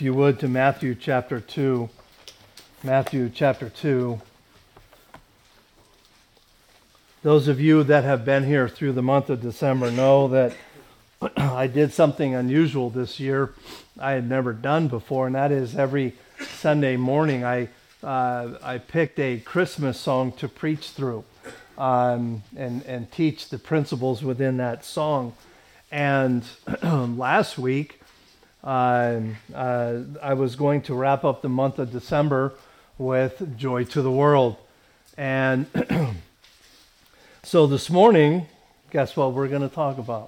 If you would, to Matthew chapter 2. Matthew chapter 2. Those of you that have been here through the month of December know that I did something unusual this year I had never done before, and that is every Sunday morning I picked a Christmas song to preach through and teach the principles within that song. And last week, I was going to wrap up the month of December with Joy to the World. And so this morning, guess what we're going to talk about?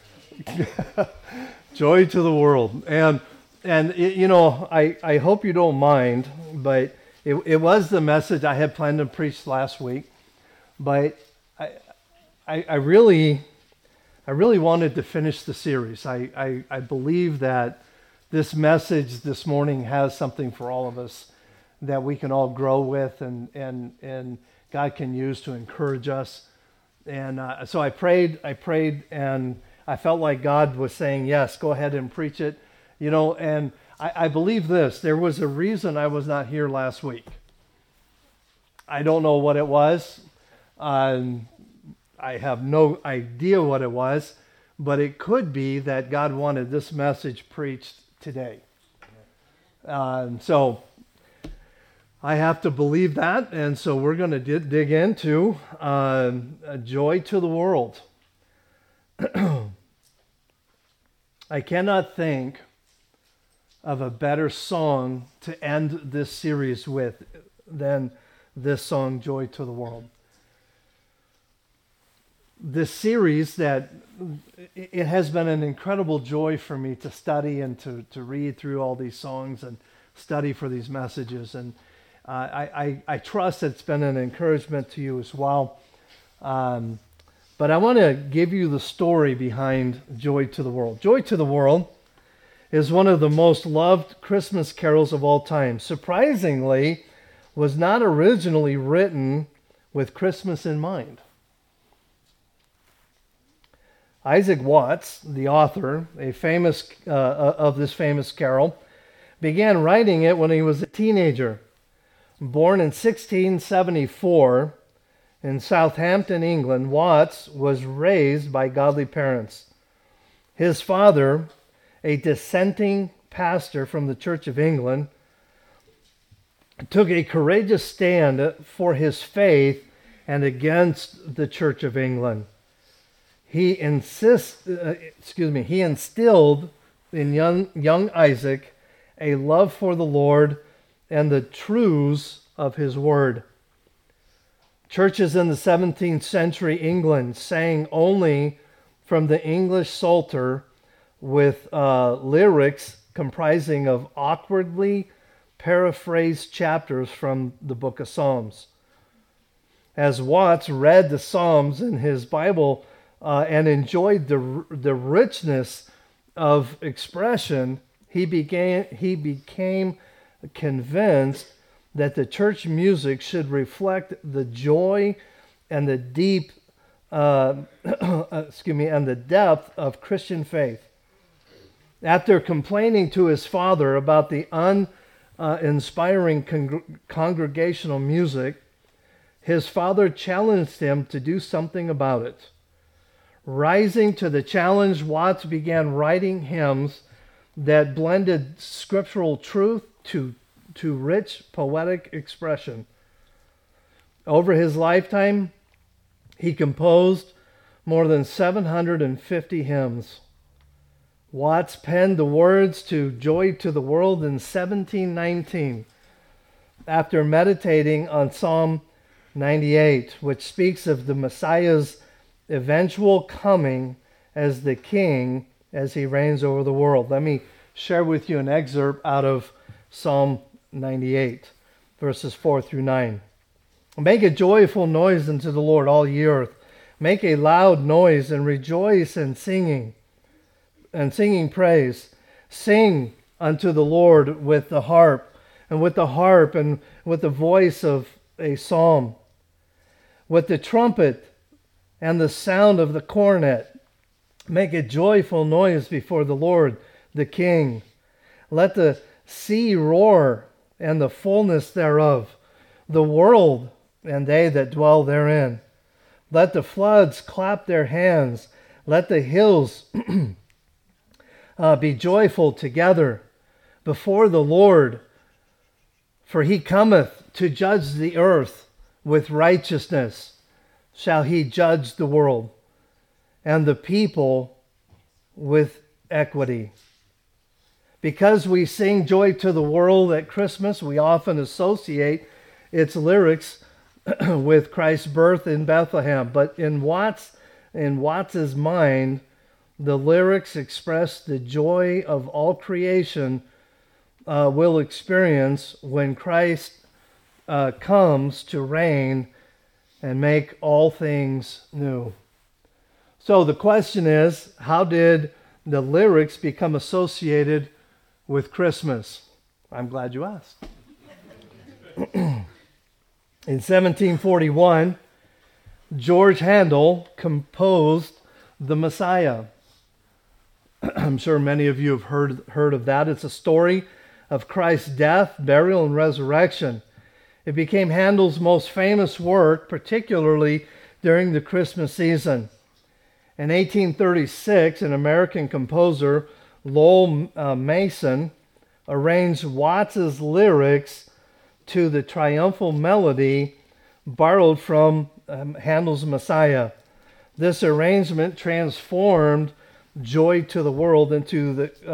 Joy to the world. And you know, I hope you don't mind, but it was the message I had planned to preach last week. But I really wanted to finish the series. I believe that this message this morning has something for all of us that we can all grow with and God can use to encourage us. And so I prayed, and I felt like God was saying, yes, go ahead and preach it. You know, and I believe this. There was a reason I was not here last week. I don't know what it was. I have no idea what it was, but it could be that God wanted this message preached today. So I have to believe that, and so we're going to dig into Joy to the World. I cannot think of a better song to end this series with than this song, Joy to the World. This series that it has been an incredible joy for me to study and to read through all these songs and study for these messages. And I trust it's been an encouragement to you as well. But I want to give you the story behind Joy to the World. Joy to the World is one of the most loved Christmas carols of all time. Surprisingly, was not originally written with Christmas in mind. Isaac Watts, the author, of this famous carol, began writing it when he was a teenager. Born in 1674 in Southampton, England, Watts was raised by godly parents. His father, a dissenting pastor from the Church of England, took a courageous stand for his faith and against the Church of England. He instilled in young Isaac a love for the Lord and the truths of his word. Churches in the 17th century England sang only from the English Psalter with lyrics comprising of awkwardly paraphrased chapters from the book of Psalms. As Watts read the Psalms in his Bible and enjoyed the richness of expression, he became convinced that the church music should reflect the joy and the deep, and the depth of Christian faith. After complaining to his father about the uninspiring congregational music, his father challenged him to do something about it. Rising to the challenge, Watts began writing hymns that blended scriptural truth to rich poetic expression. Over his lifetime, he composed more than 750 hymns. Watts penned the words to Joy to the World in 1719 after meditating on Psalm 98, which speaks of the Messiah's eventual coming as the king as he reigns over the world. Let me share with you an excerpt out of Psalm 98, verses 4 through 9. Make a joyful noise unto the Lord, all ye earth. Make a loud noise and rejoice in singing praise. Sing unto the Lord with the harp and with the voice of a psalm, with the trumpet and the sound of the cornet. Make a joyful noise before the Lord, the King. Let the sea roar, and the fullness thereof, the world and they that dwell therein. Let the floods clap their hands. Let the hills be joyful together before the Lord. For he cometh to judge the earth. With righteousness shall he judge the world, and the people with equity. Because we sing Joy to the World at Christmas, we often associate its lyrics with Christ's birth in Bethlehem. But in Watts's mind, the lyrics express the joy of all creation will experience when Christ comes to reign and make all things new. So the question is, how did the lyrics become associated with Christmas? I'm glad you asked. In 1741, George Handel composed The Messiah. I'm sure many of you have heard of that. It's a story of Christ's death, burial, and resurrection. It became Handel's most famous work, particularly during the Christmas season. In 1836, an American composer, Lowell Mason, arranged Watts's lyrics to the triumphal melody borrowed from Handel's Messiah. This arrangement transformed Joy to the World into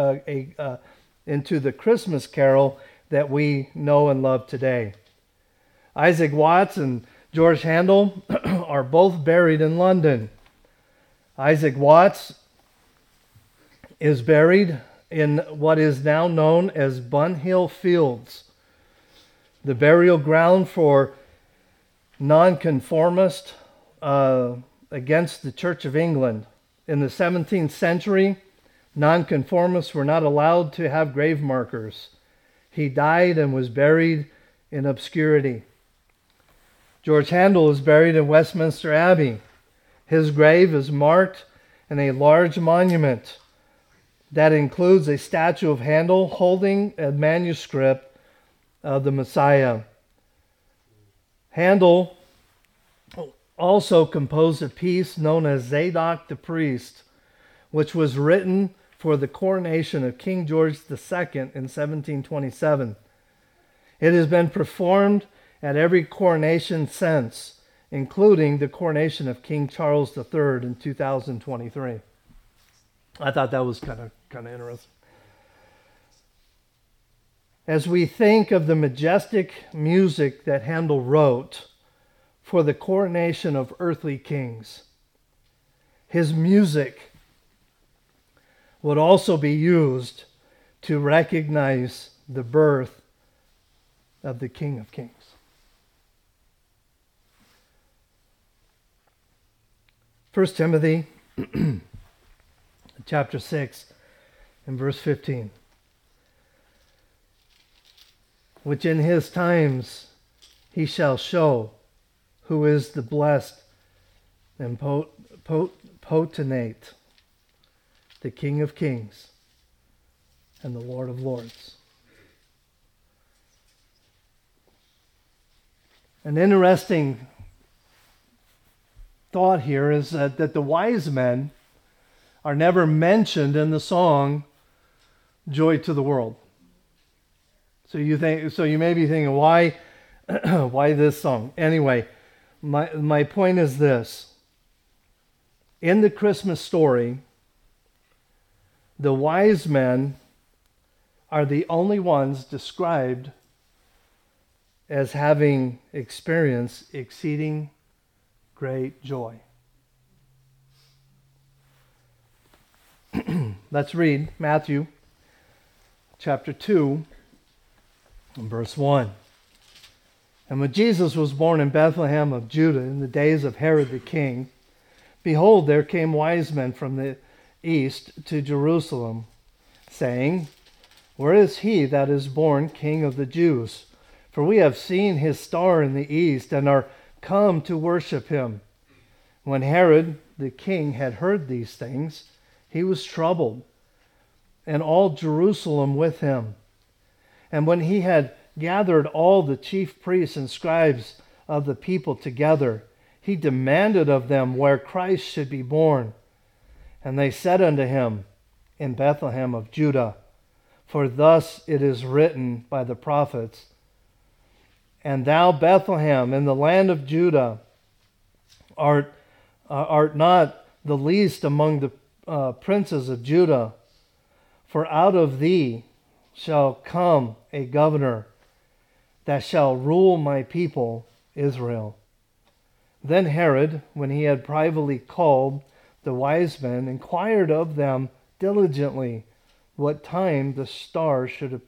the Christmas carol that we know and love today. Isaac Watts and George Handel are both buried in London. Isaac Watts is buried in what is now known as Bunhill Fields, the burial ground for nonconformists against the Church of England. In the 17th century, nonconformists were not allowed to have grave markers. He died and was buried in obscurity. George Handel is buried in Westminster Abbey. His grave is marked in a large monument that includes a statue of Handel holding a manuscript of the Messiah. Handel also composed a piece known as Zadok the Priest, which was written for the coronation of King George II in 1727. It has been performed at every coronation since, including the coronation of King Charles III in 2023. I thought that was kind of interesting. As we think of the majestic music that Handel wrote for the coronation of earthly kings, his music would also be used to recognize the birth of the King of Kings. First Timothy chapter 6 and verse 15. Which in his times he shall show who is the blessed and potentate, the King of Kings and the Lord of Lords. An interesting thought here is that the wise men are never mentioned in the song Joy to the World. So you may be thinking, why this song? Anyway, my point is this. In the Christmas story, the wise men are the only ones described as having experienced exceeding great joy. Let's read Matthew chapter 2 and verse 1. And when Jesus was born in Bethlehem of Judah in the days of Herod the king, behold, there came wise men from the east to Jerusalem, saying, Where is he that is born King of the Jews? For we have seen his star in the east, and are come to worship him. When Herod the king had heard these things, he was troubled, and all Jerusalem with him. And when he had gathered all the chief priests and scribes of the people together, he demanded of them where Christ should be born. And they said unto him, In Bethlehem of Judah, for thus it is written by the prophets, And thou, Bethlehem, in the land of Judah, art not the least among the princes of Judah, for out of thee shall come a governor that shall rule my people Israel. Then Herod, when he had privately called the wise men, inquired of them diligently what time the star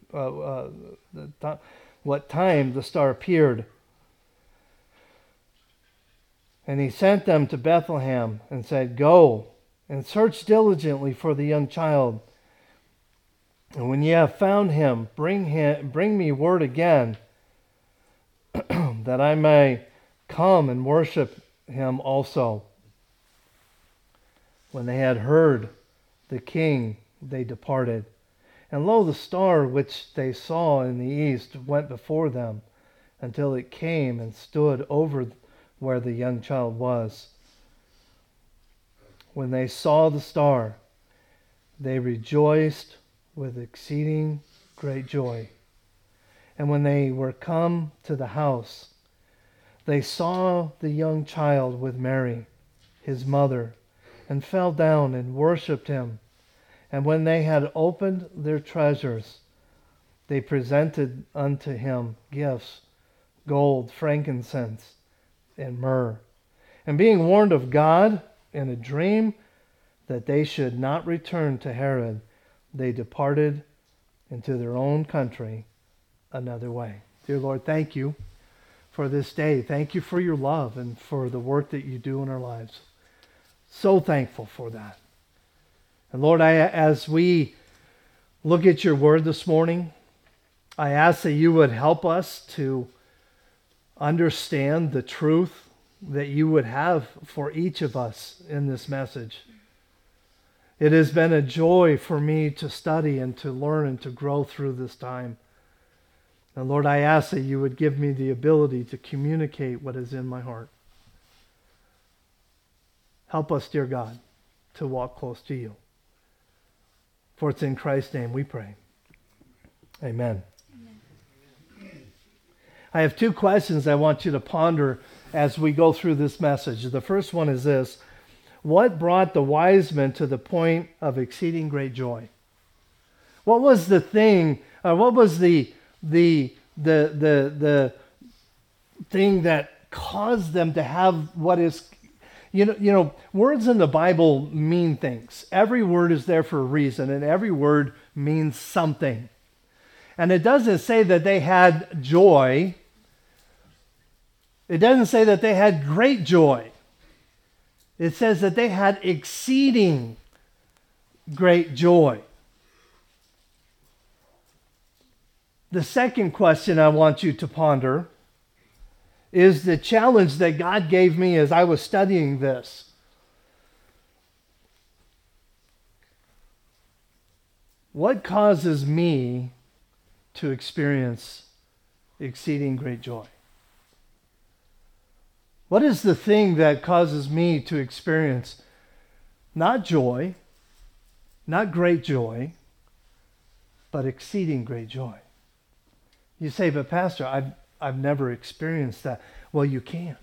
appeared. And he sent them to Bethlehem and said, Go and search diligently for the young child. And when ye have found him, bring me word again, that I may come and worship him also. When they had heard the king, they departed. And lo, the star which they saw in the east went before them, until it came and stood over where the young child was. When they saw the star, they rejoiced with exceeding great joy. And when they were come to the house, they saw the young child with Mary, his mother, and fell down and worshipped him. And when they had opened their treasures, they presented unto him gifts, gold, frankincense, and myrrh. And being warned of God in a dream that they should not return to Herod, they departed into their own country another way. Dear Lord, thank you for this day. Thank you for your love and for the work that you do in our lives. So thankful for that. And Lord, as we look at your word this morning, I ask that you would help us to understand the truth that you would have for each of us in this message. It has been a joy for me to study and to learn and to grow through this time. And Lord, I ask that you would give me the ability to communicate what is in my heart. Help us, dear God, to walk close to you. For it's in Christ's name we pray. Amen. I have two questions I want you to ponder as we go through this message. The first one is this: what brought the wise men to the point of exceeding great joy? What was the thing? What was the thing that caused them to have what is, words in the Bible mean things. Every word is there for a reason, and every word means something. And it doesn't say that they had joy. It doesn't say that they had great joy. It says that they had exceeding great joy. The second question I want you to ponder is the challenge that God gave me as I was studying this. What causes me to experience exceeding great joy? What is the thing that causes me to experience not joy, not great joy, but exceeding great joy? You say, but Pastor, I've never experienced that. Well, you can.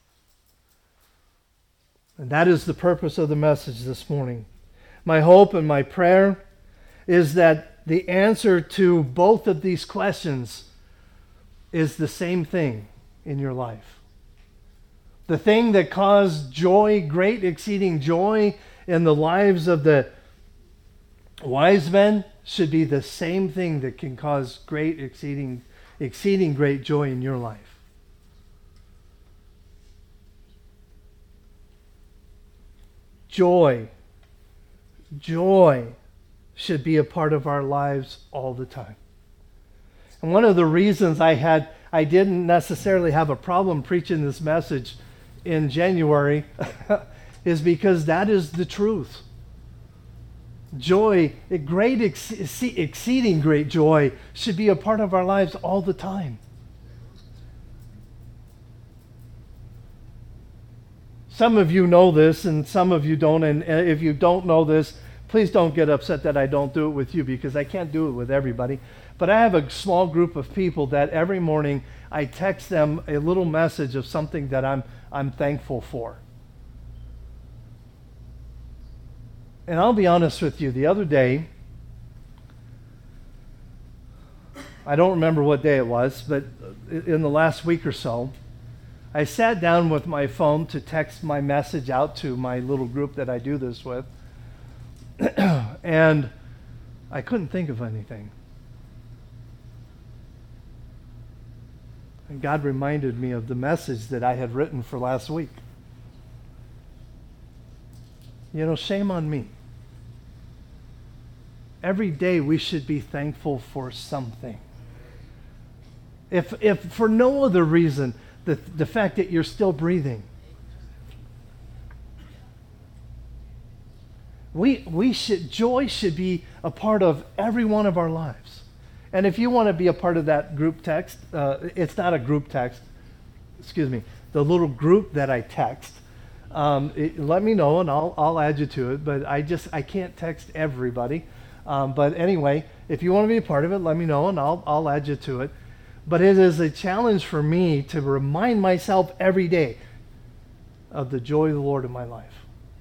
And that is the purpose of the message this morning. My hope and my prayer is that the answer to both of these questions is the same thing in your life. The thing that caused joy, great exceeding joy in the lives of the wise men should be the same thing that can cause great exceeding great joy in your life. Joy should be a part of our lives all the time. And one of the reasons I didn't necessarily have a problem preaching this message in January is because that is the truth. Joy, exceeding great joy, should be a part of our lives all the time. Some of you know this and some of you don't, and if you don't know this, please don't get upset that I don't do it with you, because I can't do it with everybody. But I have a small group of people that every morning I text them a little message of something that I'm thankful for. And I'll be honest with you, the other day, I don't remember what day it was, but in the last week or so, I sat down with my phone to text my message out to my little group that I do this with, and I couldn't think of anything. And God reminded me of the message that I had written for last week. You know, shame on me. Every day we should be thankful for something. If for no other reason, the fact that you're still breathing. Joy should be a part of every one of our lives. And if you want to be a part of that group text, it's not a group text, the little group that I text, let me know and I'll add you to it, but I can't text everybody. But anyway, if you want to be a part of it, let me know and I'll add you to it. But it is a challenge for me to remind myself every day of the joy of the Lord in my life.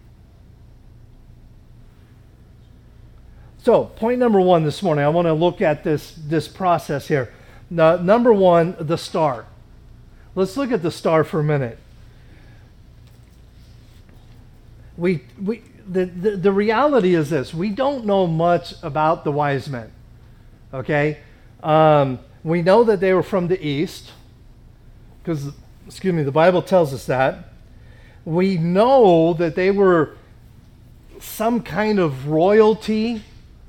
So, point number one this morning, I want to look at this process here. Number one, the star. Let's look at the star for a minute. The reality is this: we don't know much about the wise men. Okay, we know that they were from the east, because the Bible tells us that. We know that they were some kind of royalty,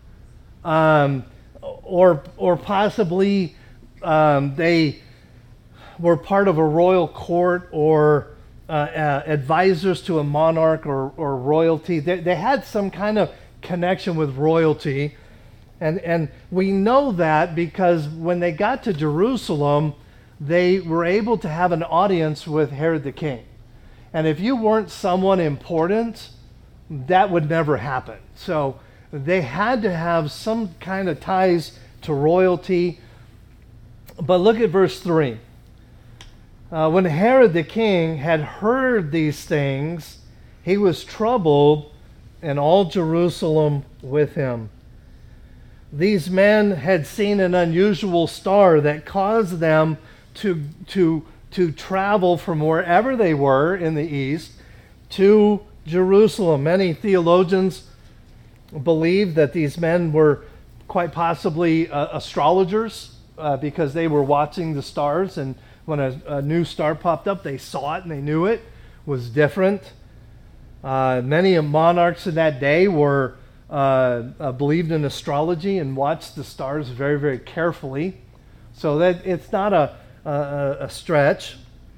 or possibly they were part of a royal court, or advisors to a monarch or royalty. They had some kind of connection with royalty. And we know that because when they got to Jerusalem, they were able to have an audience with Herod the king. And if you weren't someone important, that would never happen. So they had to have some kind of ties to royalty. But look at verse 3. When Herod the king had heard these things, he was troubled, and all Jerusalem with him. These men had seen an unusual star that caused them to travel from wherever they were in the east to Jerusalem. Many theologians believe that these men were quite possibly astrologers, because they were watching the stars, and when a new star popped up, they saw it and they knew it was different. Many monarchs in that day were believed in astrology and watched the stars very, very carefully. So that it's not a stretch.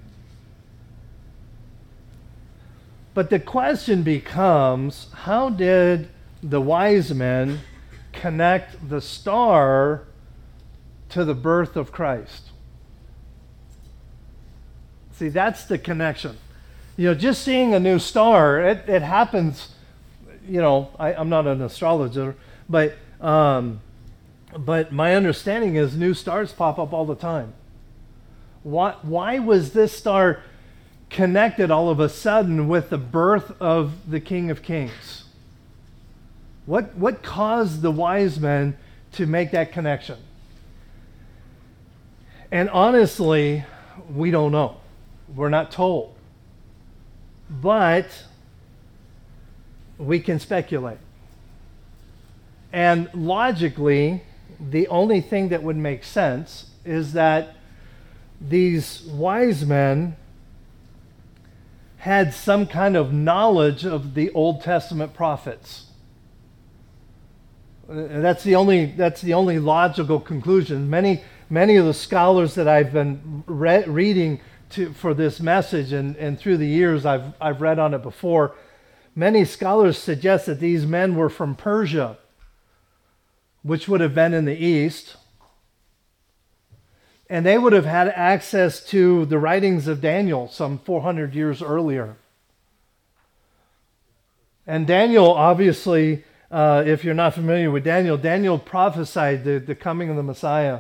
But the question becomes, how did the wise men connect the star to the birth of Christ? See, that's the connection. Just seeing a new star, it happens. I'm not an astrologer, but my understanding is new stars pop up all the time. Why was this star connected all of a sudden with the birth of the King of Kings? What caused the wise men to make that connection? And honestly, we don't know. We're not told. But we can speculate. And logically, the only thing that would make sense is that these wise men had some kind of knowledge of the Old Testament prophets. That's the only logical conclusion. Many of the scholars that I've been reading for this message, and through the years I've read on it before, many scholars suggest that these men were from Persia, which would have been in the east. And they would have had access to the writings of Daniel some 400 years earlier. And Daniel, obviously, if you're not familiar with Daniel, Daniel prophesied the coming of the Messiah.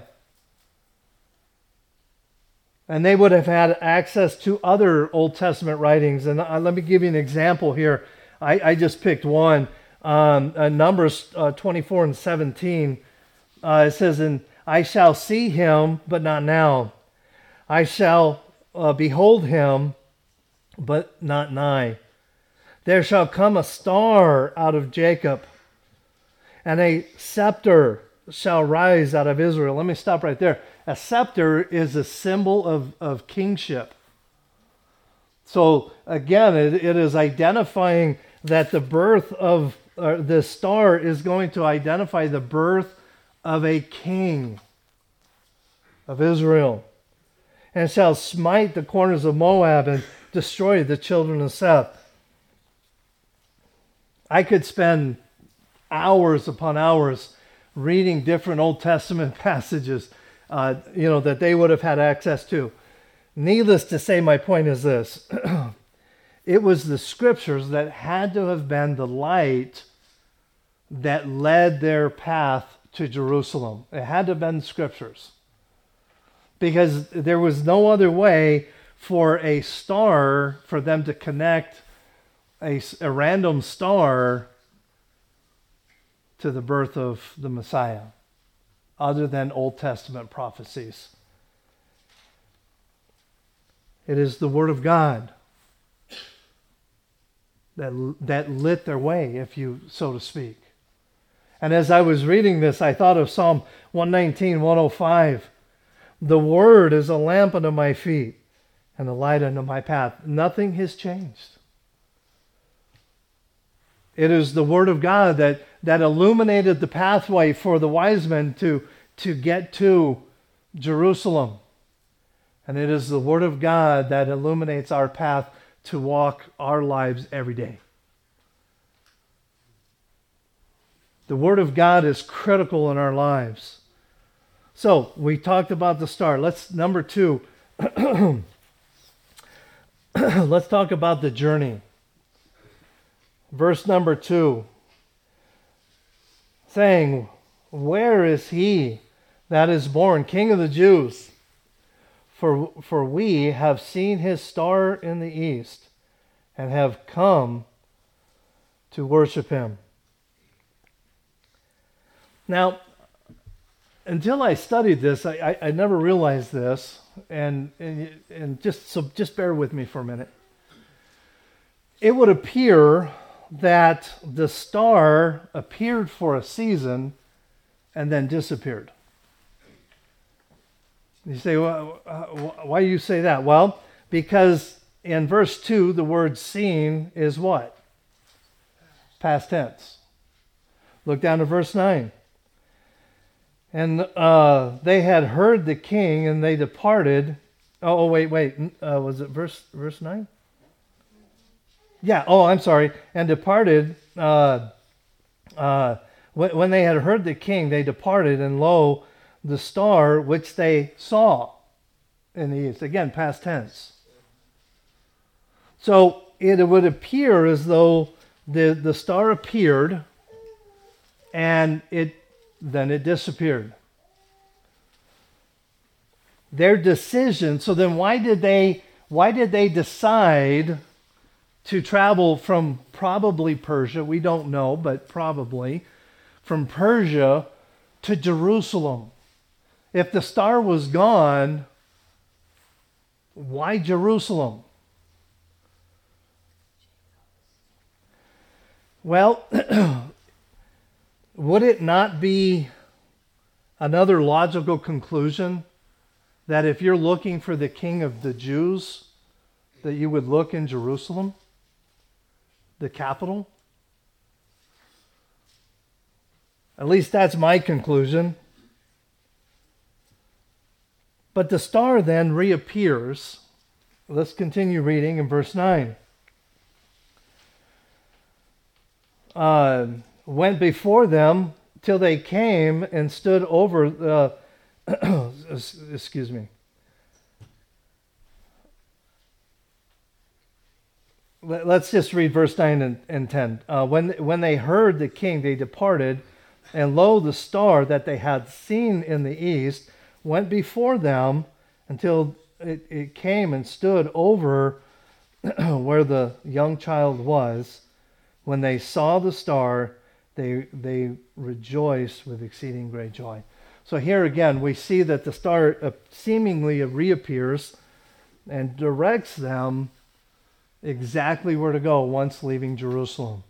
And they would have had access to other Old Testament writings. And let me give you an example here. I just picked one. Numbers 24 and 17. It says, "And I shall see him, but not now. I shall behold him, but not nigh. There shall come a star out of Jacob, and a scepter shall rise out of Israel." Let me stop right there. A scepter is a symbol of kingship. So again, it is identifying that the birth of the star is going to identify the birth of a king of Israel. "And shall smite the corners of Moab and destroy the children of Seth." I could spend hours upon hours reading different Old Testament passages, that they would have had access to. Needless to say, my point is this. It was the scriptures that had to have been the light that led their path to Jerusalem. It had to have been scriptures. Because there was no other way for a star, for them to connect a random star to the birth of the Messiah, other than Old Testament prophecies. It is the Word of God that lit their way, if you so to speak. And as I was reading this, I thought of Psalm 119, 105. "The Word is a lamp unto my feet and a light unto my path." Nothing has changed. It is the Word of God that illuminated the pathway for the wise men to get to Jerusalem. And it is the Word of God that illuminates our path to walk our lives every day. The Word of God is critical in our lives. So, we talked about the star. Number 2, let's talk about the journey. Verse number 2, saying, "Where is he that is born King of the Jews? For we have seen his star in the east, and have come to worship him." Now, until I studied this, I never realized this, and just bear with me for a minute. It would appear that the star appeared for a season and then disappeared. You say, well, why do you say that? Well, because in verse 2, the word "seen" is what? Past tense. Look down to verse 9. "And they had heard the king, and they departed." Oh, wait. Was it verse 9? Yeah. Oh, I'm sorry. "And departed." When they had heard the king, they departed, and lo, the star which they saw in the east. Again, past tense. So it would appear as though the star appeared, and then it disappeared. Their decision. So then, why did they decide to travel from probably Persia? We don't know, but probably from Persia to Jerusalem. If the star was gone, why Jerusalem? Well, would it not be another logical conclusion that if you're looking for the King of the Jews, that you would look in Jerusalem, the capital? At least that's my conclusion. But the star then reappears. Let's continue reading in verse 9. "Went before them till they came and stood over excuse me. Let's just read verse 9 and 10. When they heard the king, they departed, and lo, the star that they had seen in the east went before them until it came and stood over where the young child was. When they saw the star, they rejoiced with exceeding great joy. So here again, we see that the star seemingly reappears and directs them exactly where to go once leaving Jerusalem.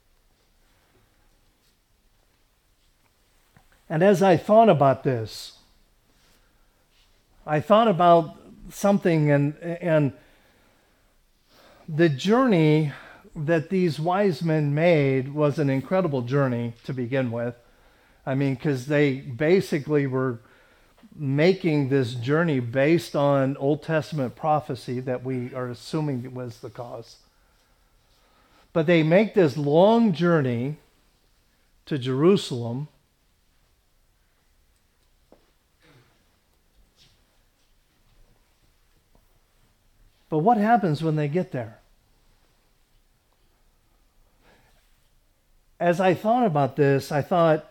And as I thought about this, I thought about something, and the journey that these wise men made was an incredible journey to begin with. I mean, because they basically were making this journey based on Old Testament prophecy that we are assuming was the cause. But they make this long journey to Jerusalem. But what happens when they get there? As I thought about this, I thought,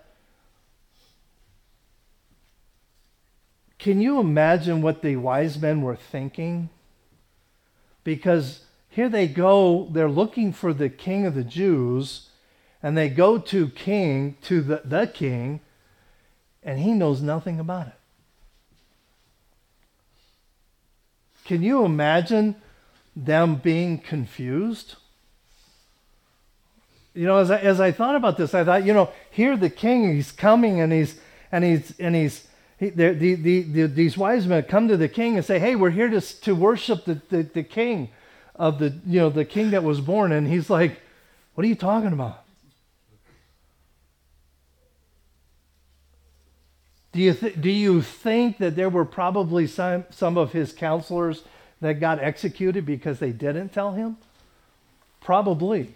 can you imagine what the wise men were thinking? Because here they go, they're looking for the king of the Jews, and they go to the king, and he knows nothing about it. Can you imagine them being confused? You know, as I thought about this, I thought, you know, here the king, he's coming, and these wise men come to the king and say, "Hey, we're here to worship the king of the king that was born." And he's like, "What are you talking about? Do you think that there were probably some of his counselors that got executed because they didn't tell him? Probably.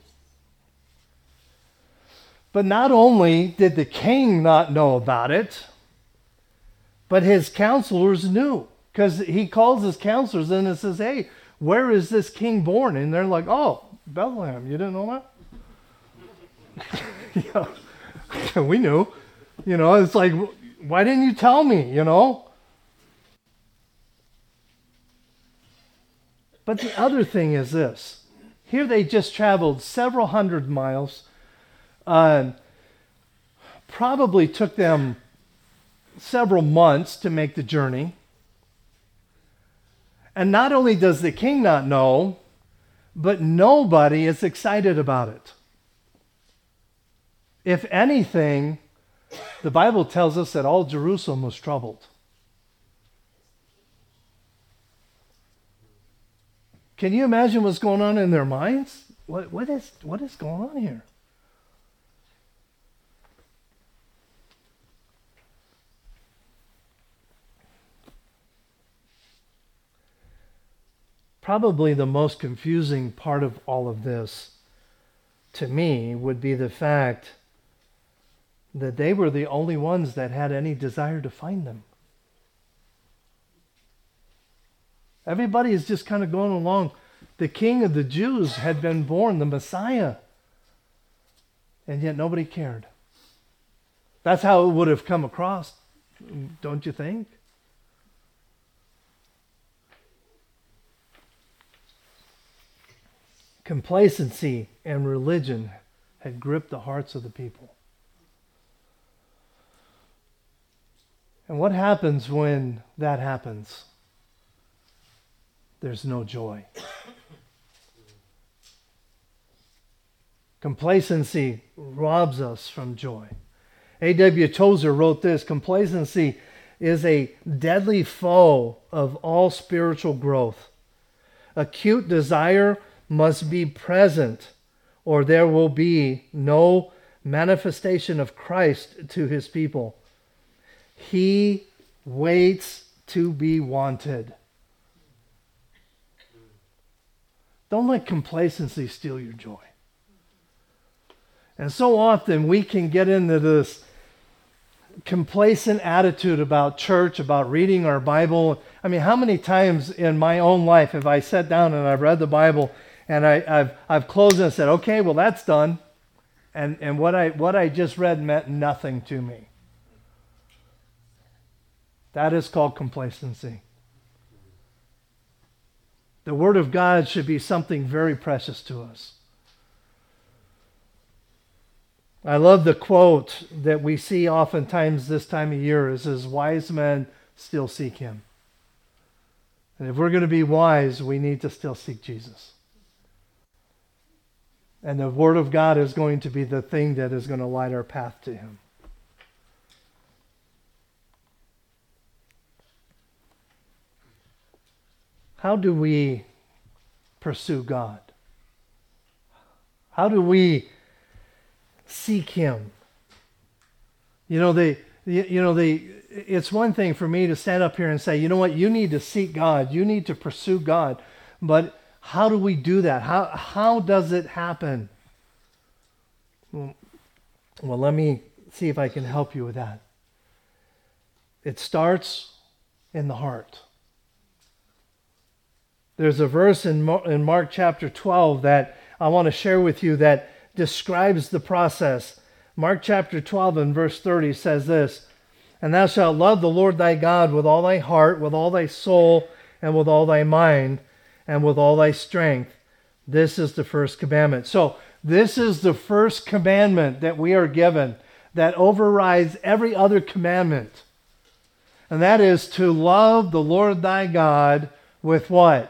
But not only did the king not know about it, but his counselors knew, because he calls his counselors in and says, "Hey, where is this king born?" And they're like, "Oh, Bethlehem. You didn't know that?" We knew. You know, it's like, why didn't you tell me, you know? But the other thing is this. Here they just traveled several hundred miles. Probably took them several months to make the journey. And not only does the king not know, but nobody is excited about it. If anything, the Bible tells us that all Jerusalem was troubled. Can you imagine what's going on in their minds? What is going on here? Probably the most confusing part of all of this, to me, would be the fact that they were the only ones that had any desire to find them. Everybody is just kind of going along. The king of the Jews had been born, the Messiah, and yet nobody cared. That's how it would have come across, don't you think? Complacency and religion had gripped the hearts of the people. And what happens when that happens? There's no joy. Complacency robs us from joy. A.W. Tozer wrote this: complacency is a deadly foe of all spiritual growth. Acute desire must be present, or there will be no manifestation of Christ to his people. He waits to be wanted. Don't let complacency steal your joy. And so often we can get into this complacent attitude about church, about reading our Bible. I mean, how many times in my own life have I sat down and I've read the Bible and I've closed and said, okay, well, that's done. And what I just read meant nothing to me. That is called complacency. The Word of God should be something very precious to us. I love the quote that we see oftentimes this time of year. It says, wise men still seek Him. And if we're going to be wise, we need to still seek Jesus. And the Word of God is going to be the thing that is going to light our path to Him. How do we pursue God? How do we seek Him? It's one thing for me to stand up here and say, you know what, you need to seek God, you need to pursue God, but how do we do that? How does it happen? Well, let me see if I can help you with that. It starts in the heart. There's a verse in Mark chapter 12 that I want to share with you that describes the process. Mark chapter 12 and verse 30 says this, and thou shalt love the Lord thy God with all thy heart, with all thy soul, and with all thy mind, and with all thy strength. This is the first commandment. So this is the first commandment that we are given that overrides every other commandment. And that is to love the Lord thy God with what?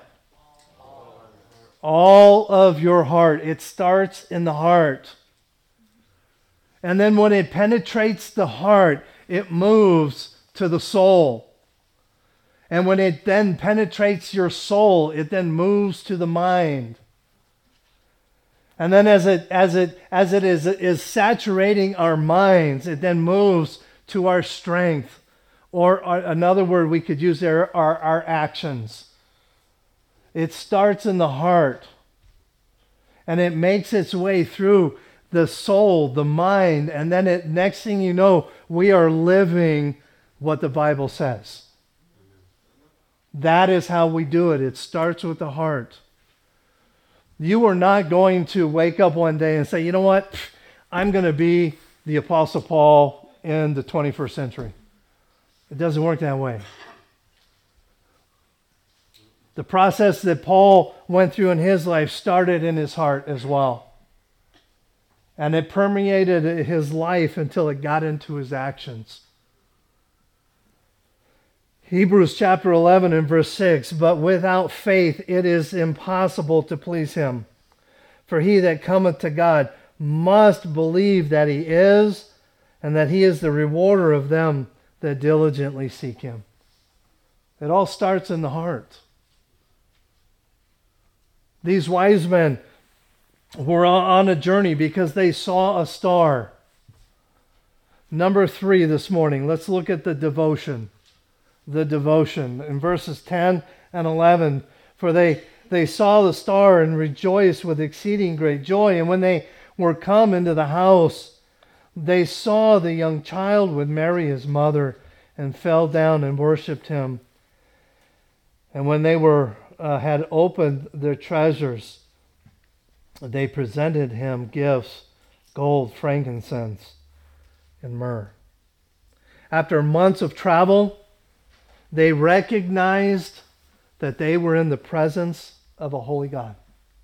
All of your heart. It starts in the heart. And then when it penetrates the heart, it moves to the soul. And when it then penetrates your soul, it then moves to the mind. And then as it is saturating our minds, it then moves to our strength. Or another word we could use there are our actions. It starts in the heart. And it makes its way through the soul, the mind, and then next thing you know, we are living what the Bible says. That is how we do it. It starts with the heart. You are not going to wake up one day and say, you know what, I'm going to be the Apostle Paul in the 21st century. It doesn't work that way. The process that Paul went through in his life started in his heart as well. And it permeated his life until it got into his actions. Hebrews chapter 11 and verse 6, but without faith it is impossible to please Him. For he that cometh to God must believe that He is, and that He is the rewarder of them that diligently seek Him. It all starts in the heart. These wise men were on a journey because they saw a star. Number 3 this morning, let's look at the devotion. The devotion in verses 10 and 11. For they saw the star and rejoiced with exceeding great joy. And when they were come into the house, they saw the young child with Mary his mother, and fell down and worshipped Him. And when they had opened their treasures, they presented Him gifts, gold, frankincense, and myrrh. After months of travel, they recognized that they were in the presence of a holy God.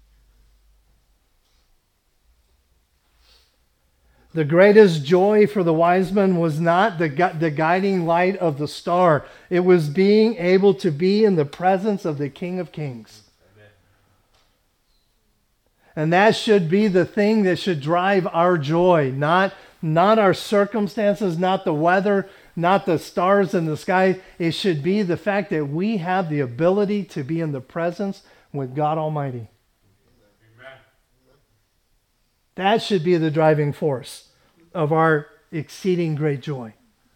The greatest joy for the wise men was not the guiding light of the star. It was being able to be in the presence of the King of Kings. Amen. And that should be the thing that should drive our joy, not our circumstances, not the weather, not the stars in the sky. It should be the fact that we have the ability to be in the presence with God Almighty. Amen. That should be the driving force of our exceeding great joy.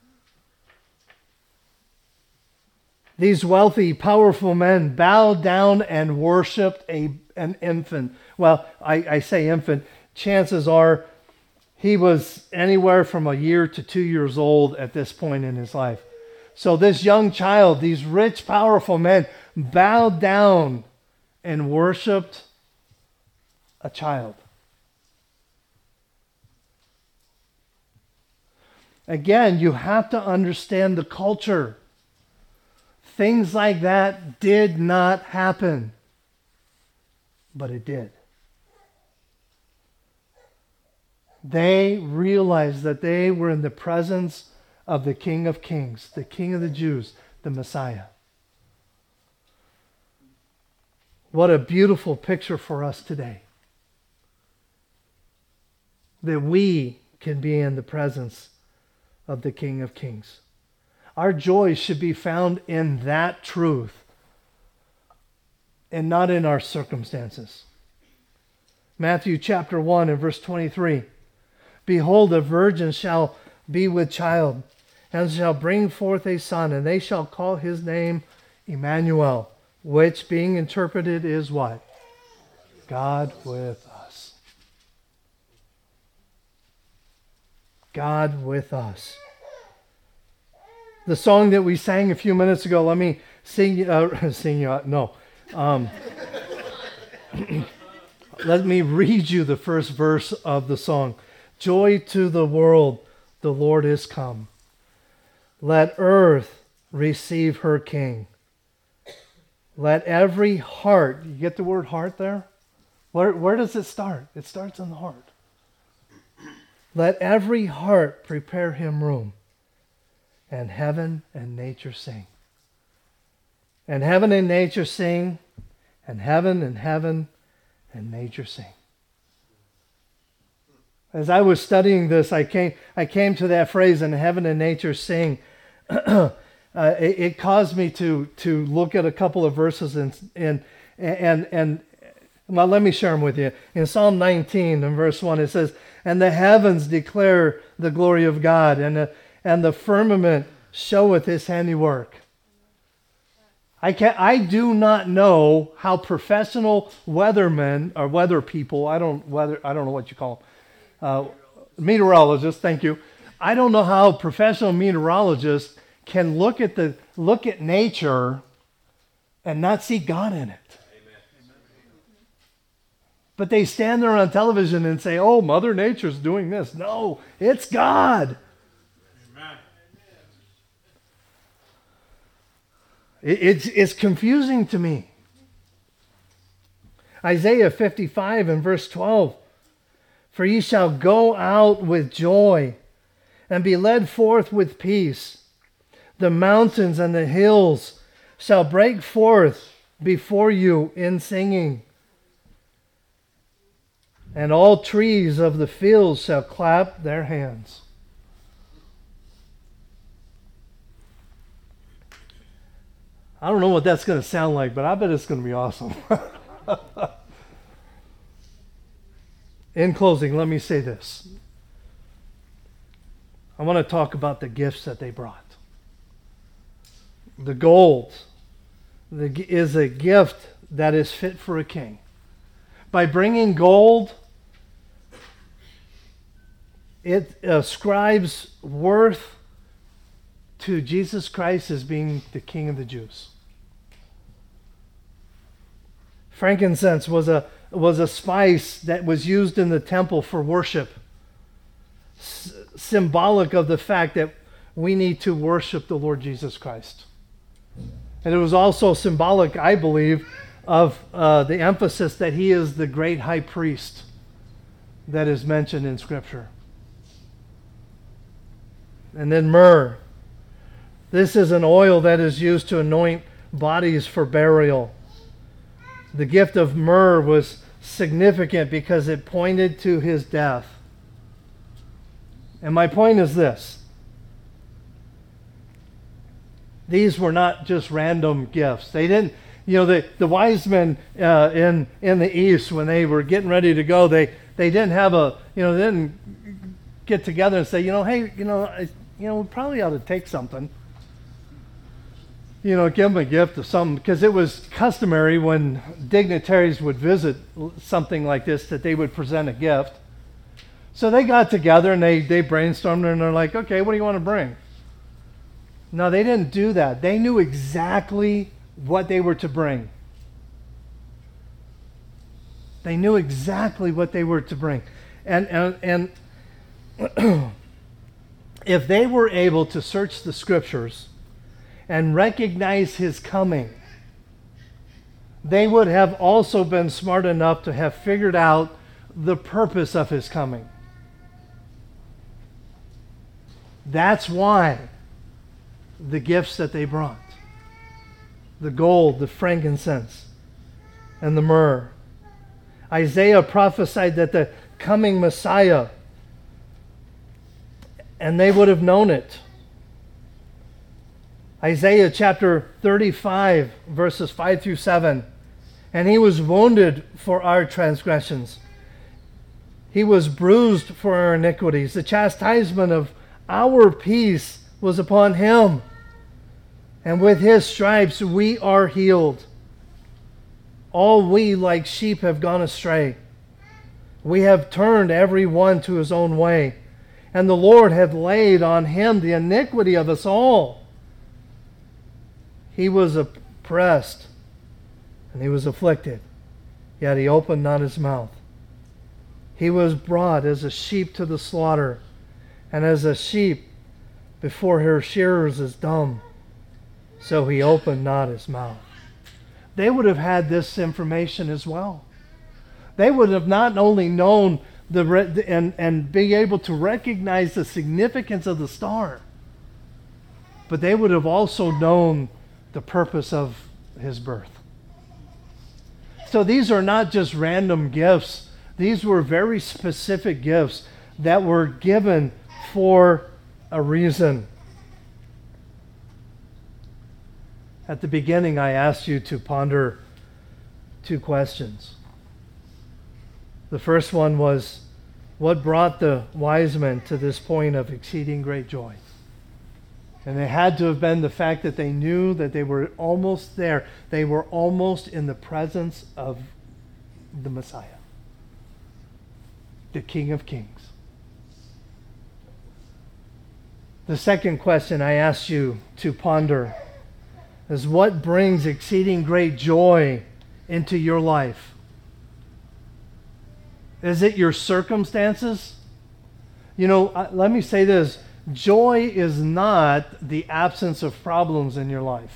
These wealthy, powerful men bowed down and worshipped an infant. Well, I say infant. Chances are He was anywhere from a year to 2 years old at this point in his life. So this young child, these rich, powerful men, bowed down and worshiped a child. Again, you have to understand the culture. Things like that did not happen, but it did. They realized that they were in the presence of the King of Kings, the King of the Jews, the Messiah. What a beautiful picture for us today. That we can be in the presence of the King of Kings. Our joy should be found in that truth and not in our circumstances. Matthew chapter 1 and verse 23. Behold, a virgin shall be with child, and shall bring forth a son, and they shall call his name Emmanuel, which being interpreted is what? God with us. God with us. The song that we sang a few minutes ago, let me let me read you the first verse of the song. Joy to the world, the Lord is come. Let earth receive her King. Let every heart, you get the word heart there? Where does it start? It starts in the heart. Let every heart prepare him room, and heaven and nature sing. And heaven and nature sing, and heaven and nature sing. As I was studying this, I came to that phrase, and heaven and nature sing. It caused me to look at a couple of verses and well, let me share them with you. In Psalm 19 and verse 1, it says, "And the heavens declare the glory of God, and the firmament showeth his handiwork." I do not know how professional weathermen or weather people, I don't know what you call them, meteorologists. Thank you. I don't know how professional meteorologists can look at nature and not see God in it. But they stand there on television and say, "Oh, Mother Nature's doing this." No, it's God. Amen. It's confusing to me. Isaiah 55 and verse 12. "For ye shall go out with joy and be led forth with peace. The mountains and the hills shall break forth before you in singing. And all trees of the field shall clap their hands." I don't know what that's going to sound like, but I bet it's going to be awesome. In closing, let me say this. I want to talk about the gifts that they brought. The gold is a gift that is fit for a king. By bringing gold, it ascribes worth to Jesus Christ as being the King of the Jews. Frankincense was a spice that was used in the temple for worship, symbolic of the fact that we need to worship the Lord Jesus Christ. And it was also symbolic, I believe, of the emphasis that he is the great high priest that is mentioned in Scripture. And then myrrh. This is an oil that is used to anoint bodies for burial. The gift of myrrh was significant because it pointed to his death. And my point is this. These were not just random gifts. They didn't, the wise men in the East, when they were getting ready to go, they didn't have they didn't get together and say, hey, we probably ought to take something. Give them a gift of something, because it was customary when dignitaries would visit something like this that they would present a gift. So they got together and they brainstormed and they're like, okay, what do you want to bring? No, they didn't do that. They knew exactly what they were to bring. They knew exactly what they were to bring. And if they were able to search the scriptures and recognize his coming, they would have also been smart enough to have figured out the purpose of his coming. That's why the gifts that they brought, the gold, the frankincense, and the myrrh. Isaiah prophesied that the coming Messiah, and they would have known it. Isaiah chapter 35, verses 5 through 7. And he was wounded for our transgressions. He was bruised for our iniquities. The chastisement of our peace was upon him. And with his stripes we are healed. All we like sheep have gone astray. We have turned every one to his own way. And the Lord hath laid on him the iniquity of us all. He was oppressed and he was afflicted, yet he opened not his mouth. He was brought as a sheep to the slaughter, and as a sheep before her shearers is dumb, so he opened not his mouth. They would have had this information as well. They would have not only known and be able to recognize the significance of the star, but they would have also known the purpose of his birth. So these are not just random gifts. These were very specific gifts that were given for a reason. At the beginning, I asked you to ponder two questions. The first one was, what brought the wise men to this point of exceeding great joy? And it had to have been the fact that they knew that they were almost there. They were almost in the presence of the Messiah, the King of Kings. The second question I asked you to ponder is, what brings exceeding great joy into your life? Is it your circumstances? You know, let me say this. Joy is not the absence of problems in your life.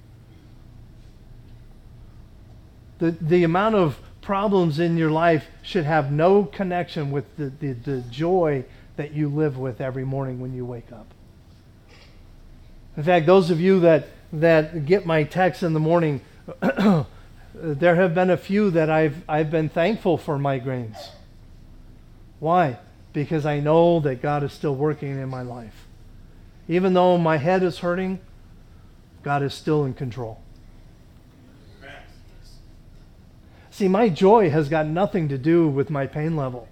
The amount of problems in your life should have no connection with the joy that you live with every morning when you wake up. In fact, those of you that get my texts in the morning, there have been a few that I've been thankful for migraines. Why? Because I know that God is still working in my life. Even though my head is hurting, God is still in control. See, my joy has got nothing to do with my pain level.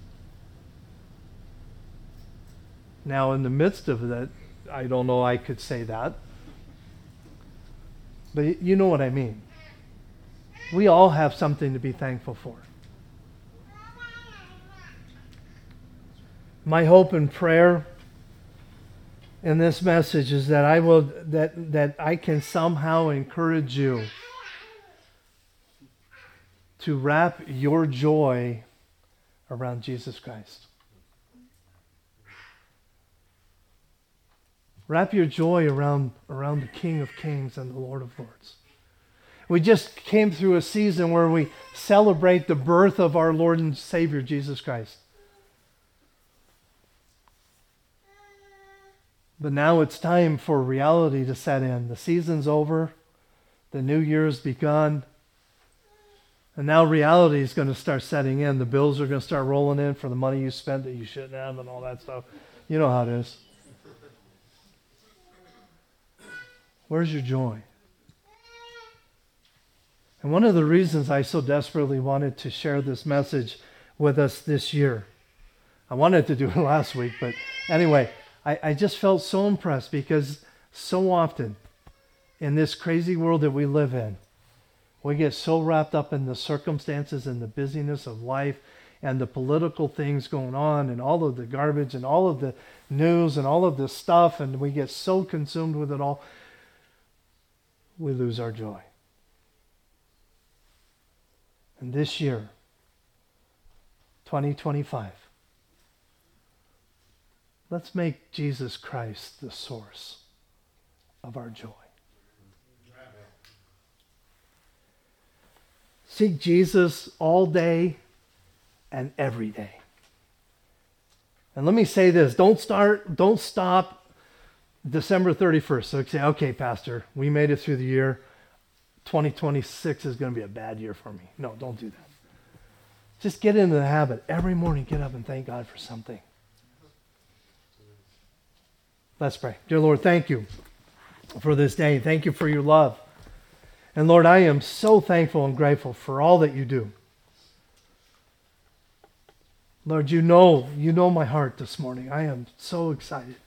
Now, in the midst of that, I don't know I could say that. But you know what I mean. We all have something to be thankful for. My hope and prayer in this message is that I can somehow encourage you to wrap your joy around Jesus Christ. Wrap your joy around the King of Kings and the Lord of Lords. We just came through a season where we celebrate the birth of our Lord and Savior, Jesus Christ. But now it's time for reality to set in. The season's over. The new year's begun. And now reality is going to start setting in. The bills are going to start rolling in for the money you spent that you shouldn't have and all that stuff. You know how it is. Where's your joy? And one of the reasons I so desperately wanted to share this message with us this year, I wanted to do it last week, but anyway, I just felt so impressed because so often in this crazy world that we live in, we get so wrapped up in the circumstances and the busyness of life and the political things going on and all of the garbage and all of the news and all of this stuff, and we get so consumed with it all, we lose our joy. And this year, 2025, let's make Jesus Christ the source of our joy. Seek Jesus all day and every day. And let me say this, don't stop December 31st. So say, okay, Pastor, we made it through the year. 2026 is going to be a bad year for me. No, don't do that. Just get into the habit. Every morning, get up and thank God for something. Let's pray. Dear Lord, thank you for this day. Thank you for your love. And Lord, I am so thankful and grateful for all that you do. Lord, you know my heart this morning. I am so excited.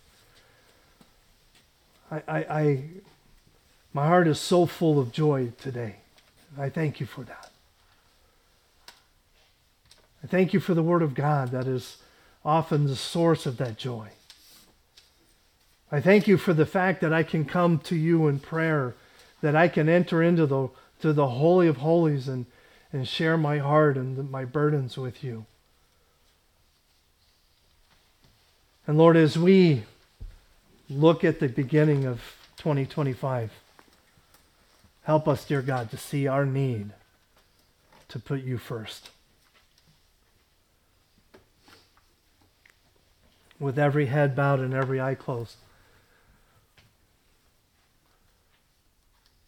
My heart is so full of joy today. I thank you for that. I thank you for the Word of God that is often the source of that joy. I thank you for the fact that I can come to you in prayer, that I can enter into the Holy of Holies and share my heart and my burdens with you. And Lord, as we look at the beginning of 2025, help us, dear God, to see our need to put you first. With every head bowed and every eye closed,